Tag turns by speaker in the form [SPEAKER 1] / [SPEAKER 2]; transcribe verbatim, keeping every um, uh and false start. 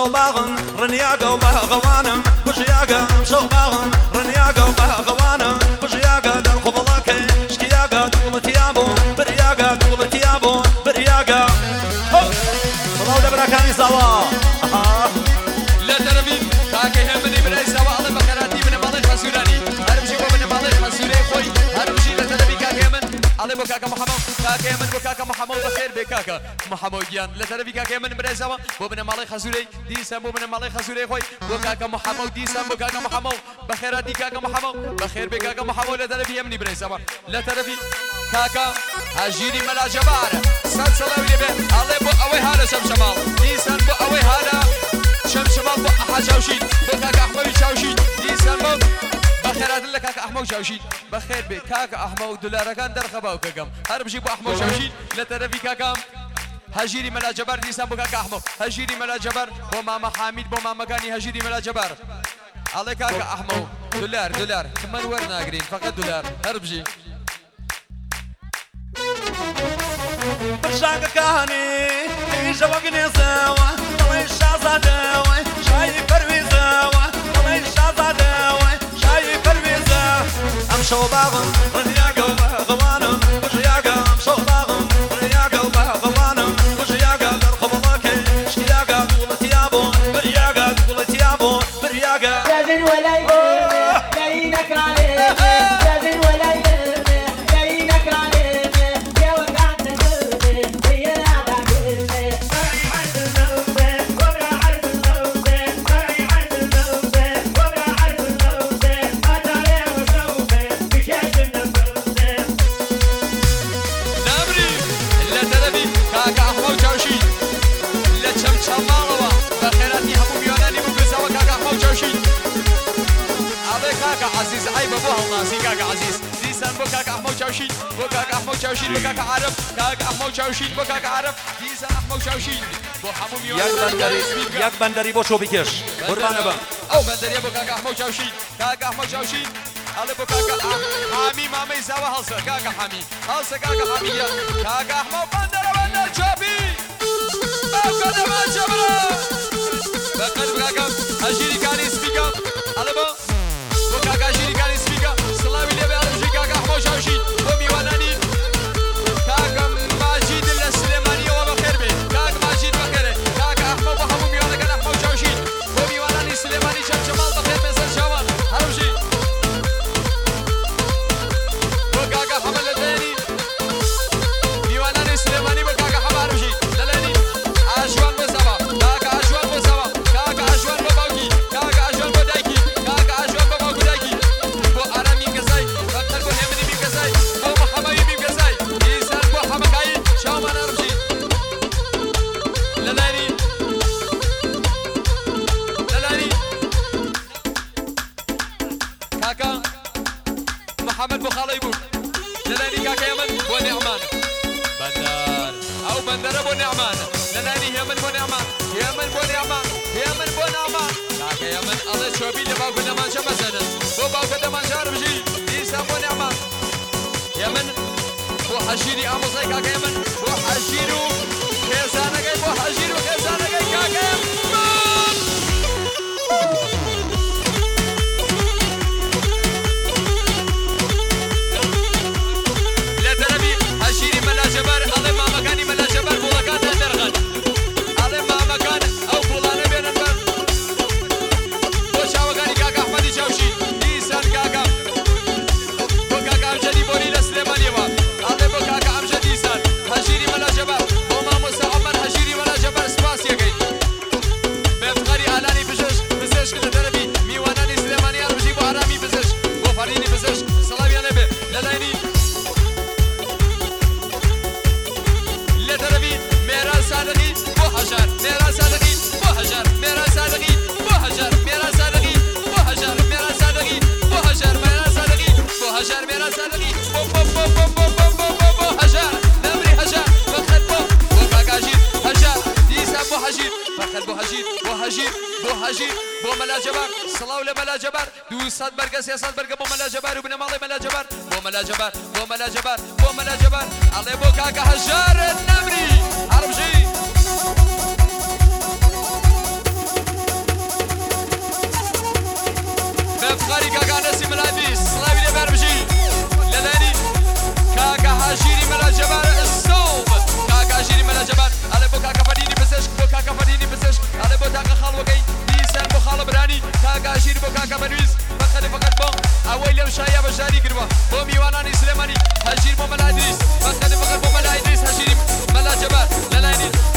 [SPEAKER 1] باغم رنياقة وبهغوانم وشياقة امشو باغم رنياقة وبهغوانم وشياقة دل خبلاكي شكياقة دول تيابو برياقة دول تيابو برياقة صلاو دبراكاني سوا
[SPEAKER 2] لا تربي كاكي همني براي سوا الله بكراتي من مالي خسوراني هرمشي بو من مالي خسوري خوي هرمشي لا تربي كاكي همن الله بكاكا محمد كاكي همن بكاكا محمد بخير بكاكا محمد جيان لا تربي كاكي همن براي سوا بو من مالي خسوري دي سام بو من مالي خسوري خوي بكاكا محمد دي سام بكاكا محمد بخيراتي كاكا محمد بخير بكاكا محمد لا تربي همني براي سوا لا تربي كاكا هجيري ملا جبار سال سلام لي به الله بو اوي هذا شمشمال دي سام بو اوي هذا شمشمال بو حجاوشين بكاكا احمد شاوشين دي سام بو بخيرات لك كاكا احمد شاوشين بخير بك كاكا احمد دولار كان در خباو كاكم هرب جيبو احمد شاوشين لا تربي كاكا هجيري ملا جبار دي سام بو كاكا احمد هجيري ملا جبار بو ماما حميد بو ماما كاني هجيري ملا جبار الله كاكا احمد دولار دولار كمان ورنا قرين فقط دولار هرب جي
[SPEAKER 1] برشاق كاني يجوقني سوا طلع الشازاداوي شايف الوزاوة طلع الشازاداوي شايف الوزاوة امشو باغم رنياقة وبهغوانم وشياقة امشو باغم رنياقة وبهغوانم وشياقة درخبلاكي شياقة دول تيابو برياقة دول تيابو برياقة
[SPEAKER 3] لازم ولا يهمه جاي نكر عليه لازم ولا يهمه جاي نكر عليه يا وقعت قلبي هي نادى قلبي فرعي عند الموزة وبرا عند الموزة فرعي عند الموزة وبرا عند الموزة أتاري وشوفي بكاش النفوزة
[SPEAKER 2] نامري لا تربي كاكا احمد شاوشين لا شمشمالوا بخيراتي همو بيوناني مبزاوا كاكا احمد شاوشين علي كاكا عزيز عيب ابوها ناسي كاكا عزيز ديسان بو كاكا احمد شاوشين بو كاكا احمد شاوشين بو كاكا عرب كاكا احمد شاوشين بو كاكا عرب ديسان احمد شاوشين بو حمو بيوناني
[SPEAKER 1] ياك بندري ياك بندري بو شو بكش قربان ابا
[SPEAKER 2] او بندري بو كاكا احمد شاوشين كاكا احمد شاوشين علي بو كاكا حامي مامي زاوا هلسا كاكا حامي هلسا كاكا حامي كاكا احمد بندر بندر شابي كاكا ما شبرا بقد كاكا هجيري كاني سبيكا علي بو بو كاكا هجيري كاني سبيكا سلامي لي بي كاكا احمد شاوشين بو ميواناني كاكا ماجد السليماني وبخير بي كاكا ماجد بخير كاكا احمد وحمو ميوانا كان احمد شاوشين بو ميواناني سليماني شمشمال بخير بسر شوال هرمشي بو كاكا حمل الثاني ميواناني سليماني بو كاكا حمل هرمشي للاني عشوان بسوا كاكا عشوان بسوا كاكا عشوان بباوكي كاكا عشوان بدايكي كاكا عشوان بباوكي دايكي بو ارامي كزاي بطل بو همني بي كزاي بو محمد بي كزاي انسان بو حمكاي شاومان هرمشي للاني للاني كاكا محمد بو خاليبو للاني كاكا يمن بو نعمان بندر او بندر بو نعمان للاني يمن بو نعمان يمن بو نعمان يمن بو نعمان كاكا يمن الله شوبي لباوكو دمان شمسنا بو باوكو دمان شاربجي ديسا بو نعمان يمن بو حجيري اموزاي كاكا يمن بو حجيرو خيزانكاي بو حجيرو خيزانكاي كاكا يمن لا تربي هجيري ملا جبار الله ما مكاني ملا جبار بولكات درغن الله ما مكان او بولانا بين البر بو شاوغاني كاكا احمدي شاوشي ديسان كاكا بو كاكا امجدي بوري لسليماني وا الله بو كاكا امجدي ديسان هجيري ملا جبار بو ما موسى عمر هجيري ملا جبار سباسيا جاي بفقري الاني بزش بزش كده تربي ميواناني سليماني اربجي بو حرامي بزش بو فريني بزش سلام يا نبي للايني لا تربي ميرا صادقي بو حجر ميرا صادقي بو حجر ميرا صادقي بو حجر ميرا صادقي بو حجر ميرا صادقي بو حجر ميرا صادقي بو حجر ميرا صادقي بو بو بو بو بو بو بو بو بو حجر نمري حجر فخد بو بو كاكاجير حجر ديسا بو حجير فخد بو حجير بو حجير بو حجير بو ملا جبار صلاة ولا ملا جبار دو صد برقة سياسات برقة بو ملا جبار وبن مالي ملا جبار بو ملا جبار بو ملا جبار بو ملا جبار علي بو كاكا حجر النمري عربجي بشاری کردوا با میوانانی سلیمانی هجیر با ملا ادریس فقط فقط با ملا ادریس هجیریم ملا جبار للاینی